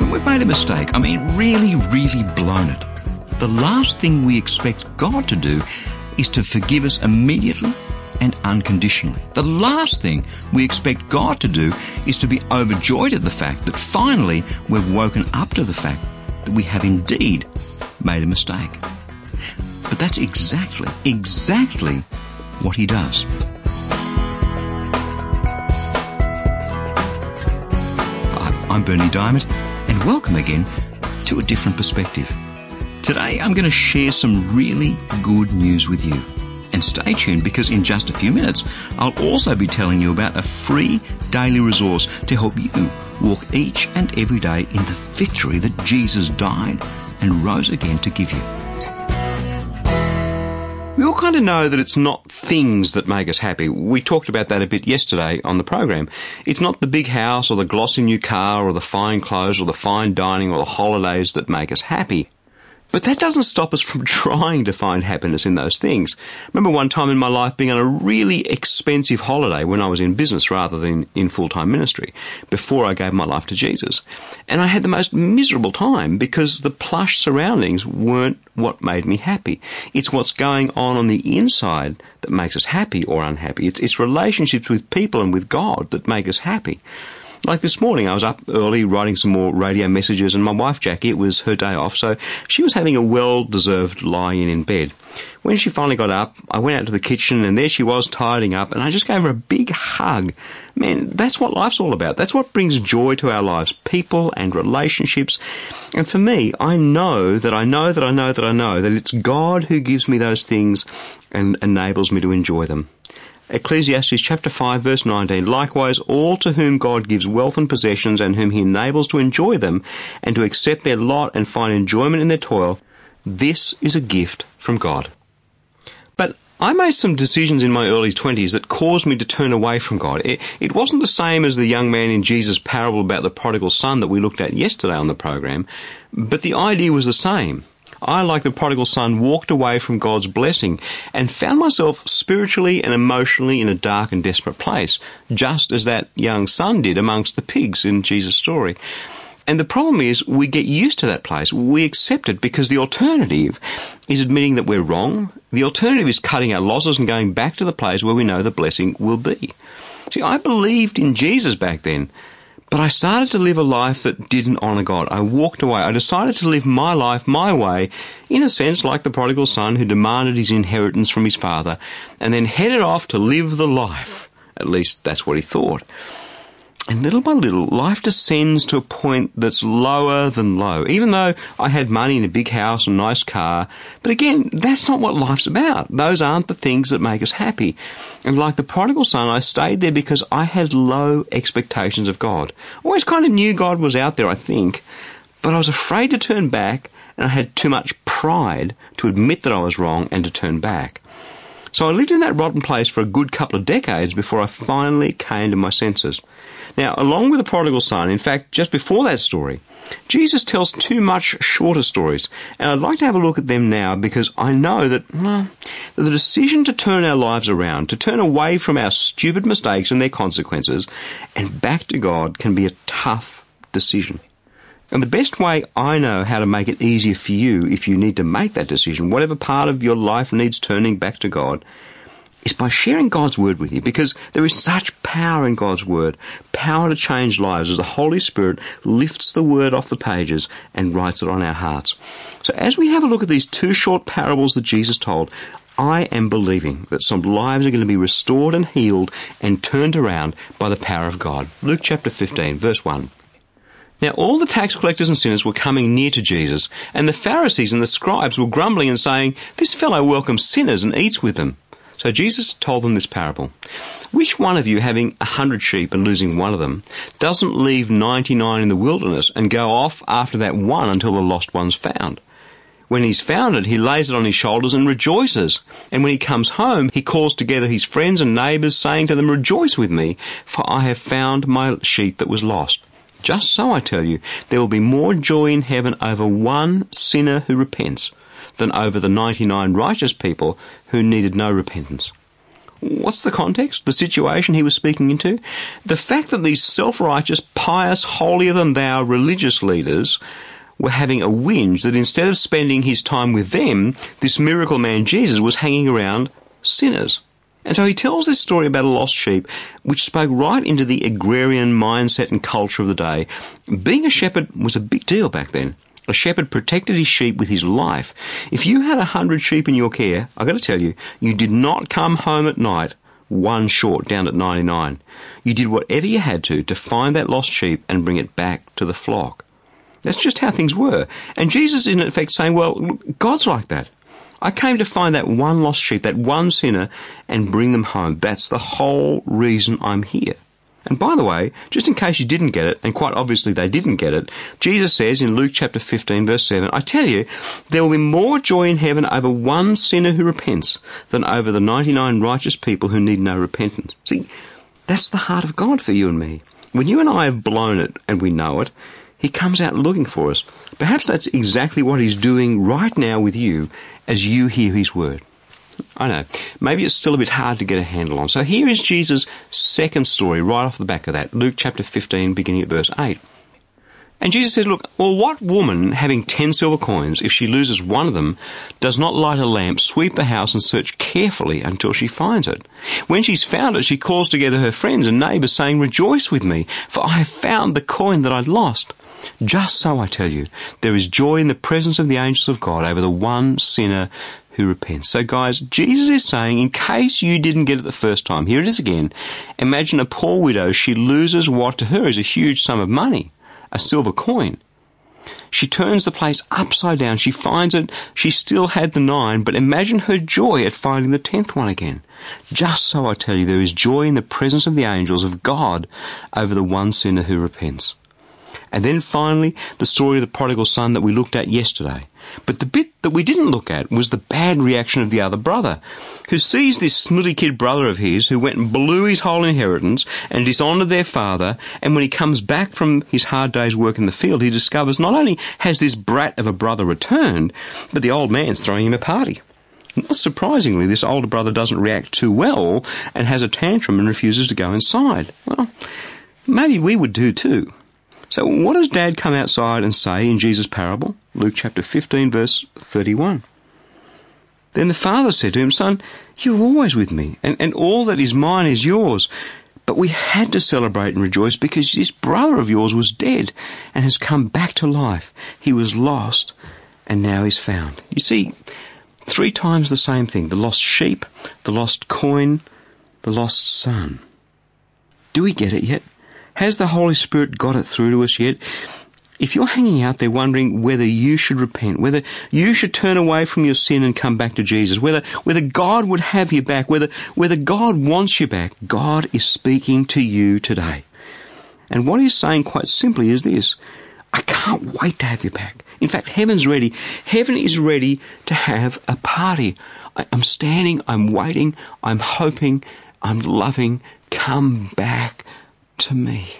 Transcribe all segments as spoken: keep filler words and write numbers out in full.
When we've made a mistake, I mean really, really blown it, the last thing we expect God to do is to forgive us immediately and unconditionally. The last thing we expect God to do is to be overjoyed at the fact that finally we've woken up to the fact that we have indeed made a mistake. But that's exactly, exactly what he does. Hi, I'm Bernie Diamond, and welcome again to A Different Perspective. Today I'm going to share some really good news with you. And stay tuned, because in just a few minutes I'll also be telling you about a free daily resource to help you walk each and every day in the victory that Jesus died and rose again to give you. We all kind of know that it's not things that make us happy. We talked about that a bit yesterday on the program. It's not the big house or the glossy new car or the fine clothes or the fine dining or the holidays that make us happy. But that doesn't stop us from trying to find happiness in those things. I remember one time in my life being on a really expensive holiday when I was in business rather than in full-time ministry, before I gave my life to Jesus. And I had the most miserable time because the plush surroundings weren't what made me happy. It's what's going on on the inside that makes us happy or unhappy. It's, it's relationships with people and with God that make us happy. Like this morning, I was up early writing some more radio messages, and my wife, Jackie, it was her day off, so she was having a well-deserved lie-in in bed. When she finally got up, I went out to the kitchen, and there she was tidying up, and I just gave her a big hug. Man, that's what life's all about. That's what brings joy to our lives, people and relationships. And for me, I know that I know that I know that I know that it's God who gives me those things and enables me to enjoy them. Ecclesiastes chapter five verse nineteen, likewise all to whom God gives wealth and possessions and whom he enables to enjoy them and to accept their lot and find enjoyment in their toil, this is a gift from God. But I made some decisions in my early twenties that caused me to turn away from God. It, it wasn't the same as the young man in Jesus' parable about the prodigal son that we looked at yesterday on the program, but the idea was the same. I, like the prodigal son, walked away from God's blessing and found myself spiritually and emotionally in a dark and desperate place, just as that young son did amongst the pigs in Jesus' story. And the problem is, we get used to that place. We accept it because the alternative is admitting that we're wrong. The alternative is cutting our losses and going back to the place where we know the blessing will be. See, I believed in Jesus back then, but I started to live a life that didn't honour God. I walked away. I decided to live my life my way, in a sense like the prodigal son who demanded his inheritance from his father and then headed off to live the life. At least that's what he thought. And little by little, life descends to a point that's lower than low, even though I had money and a big house and a nice car. But again, that's not what life's about. Those aren't the things that make us happy. And like the prodigal son, I stayed there because I had low expectations of God. I always kind of knew God was out there, I think, but I was afraid to turn back, and I had too much pride to admit that I was wrong and to turn back. So I lived in that rotten place for a good couple of decades before I finally came to my senses. Now, along with the prodigal son, in fact, just before that story, Jesus tells two much shorter stories, and I'd like to have a look at them now because I know that, well, that the decision to turn our lives around, to turn away from our stupid mistakes and their consequences, and back to God can be a tough decision. And the best way I know how to make it easier for you if you need to make that decision, whatever part of your life needs turning back to God, is by sharing God's Word with you, because there is such power in God's Word, power to change lives as the Holy Spirit lifts the Word off the pages and writes it on our hearts. So as we have a look at these two short parables that Jesus told, I am believing that some lives are going to be restored and healed and turned around by the power of God. Luke chapter fifteen, verse one. Now all the tax collectors and sinners were coming near to Jesus, and the Pharisees and the scribes were grumbling and saying, "This fellow welcomes sinners and eats with them." So Jesus told them this parable. Which one of you, having a hundred sheep and losing one of them, doesn't leave ninety-nine in the wilderness and go off after that one until the lost one's found? When he's found it, he lays it on his shoulders and rejoices. And when he comes home, he calls together his friends and neighbours, saying to them, "Rejoice with me, for I have found my sheep that was lost." Just so, I tell you, there will be more joy in heaven over one sinner who repents than over the ninety-nine righteous people who needed no repentance. What's the context? The situation he was speaking into? The fact that these self-righteous, pious, holier-than-thou religious leaders were having a whinge that instead of spending his time with them, this miracle man Jesus was hanging around sinners. And so he tells this story about a lost sheep, which spoke right into the agrarian mindset and culture of the day. Being a shepherd was a big deal back then. A shepherd protected his sheep with his life. If you had a hundred sheep in your care, I've got to tell you, you did not come home at night one short down at ninety-nine. You did whatever you had to to find that lost sheep and bring it back to the flock. That's just how things were. And Jesus is in effect saying, well, look, God's like that. I came to find that one lost sheep, that one sinner, and bring them home. That's the whole reason I'm here. And by the way, just in case you didn't get it, and quite obviously they didn't get it, Jesus says in Luke chapter fifteen, verse seven, I tell you, there will be more joy in heaven over one sinner who repents than over the ninety-nine righteous people who need no repentance. See, that's the heart of God for you and me. When you and I have blown it, and we know it, he comes out looking for us. Perhaps that's exactly what he's doing right now with you as you hear his word. I know, maybe it's still a bit hard to get a handle on. So here is Jesus' second story right off the back of that. Luke chapter fifteen, beginning at verse eight. And Jesus says, look, well, what woman having ten silver coins, if she loses one of them, does not light a lamp, sweep the house and search carefully until she finds it? When she's found it, she calls together her friends and neighbours, saying, rejoice with me, for I have found the coin that I'd lost. Just so, I tell you, there is joy in the presence of the angels of God over the one sinner who repents. So guys, Jesus is saying, in case you didn't get it the first time, here it is again. Imagine a poor widow, she loses what to her is a huge sum of money, a silver coin. She turns the place upside down, she finds it, she still had the nine, but imagine her joy at finding the tenth one again. Just so, I tell you, there is joy in the presence of the angels of God over the one sinner who repents. And then finally, the story of the prodigal son that we looked at yesterday. But the bit that we didn't look at was the bad reaction of the other brother, who sees this snooty kid brother of his who went and blew his whole inheritance and dishonoured their father, and when he comes back from his hard day's work in the field, he discovers not only has this brat of a brother returned, but the old man's throwing him a party. Not surprisingly, this older brother doesn't react too well and has a tantrum and refuses to go inside. Well, maybe we would do too. So what does Dad come outside and say in Jesus' parable? Luke chapter fifteen, verse thirty-one. Then the father said to him, son, you're always with me, and, and all that is mine is yours. But we had to celebrate and rejoice because this brother of yours was dead and has come back to life. He was lost and now he's found. You see, three times the same thing. The lost sheep, the lost coin, the lost son. Do we get it yet? Has the Holy Spirit got it through to us yet? If you're hanging out there wondering whether you should repent, whether you should turn away from your sin and come back to Jesus, whether whether God would have you back, whether whether God wants you back, God is speaking to you today. And what he's saying quite simply is this: I can't wait to have you back. In fact, heaven's ready. Heaven is ready to have a party. I, I'm standing, I'm waiting, I'm hoping, I'm loving. Come back to me.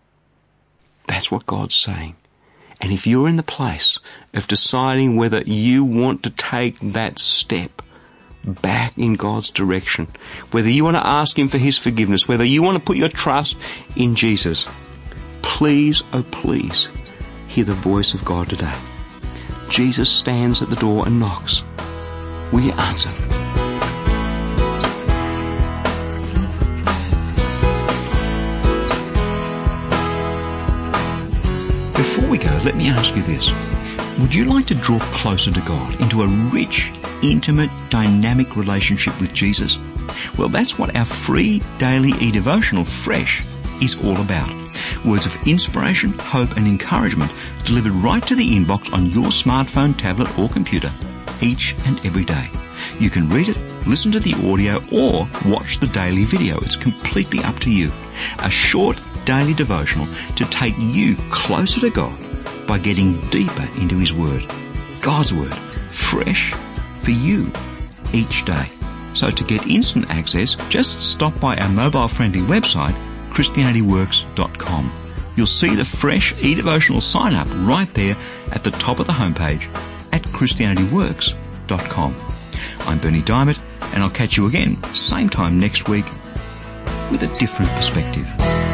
That's what God's saying. And if you're in the place of deciding whether you want to take that step back in God's direction, whether you want to ask him for his forgiveness, whether you want to put your trust in Jesus, please, oh please, hear the voice of God today. Jesus stands at the door and knocks. Will you answer? Before we go, let me ask you this. Would you like to draw closer to God, into a rich, intimate, dynamic relationship with Jesus? Well, that's what our free daily e-devotional, Fresh, is all about. Words of inspiration, hope and encouragement delivered right to the inbox on your smartphone, tablet or computer each and every day. You can read it, listen to the audio or watch the daily video. It's completely up to you. A short daily devotional to take you closer to God by getting deeper into his word. God's word, fresh for you each day. So to get instant access, just stop by our mobile-friendly website, Christianity Works dot com. You'll see the fresh e-devotional sign up right there at the top of the homepage at Christianity Works dot com. I'm Bernie Diamond, and I'll catch you again, same time next week, with a different perspective.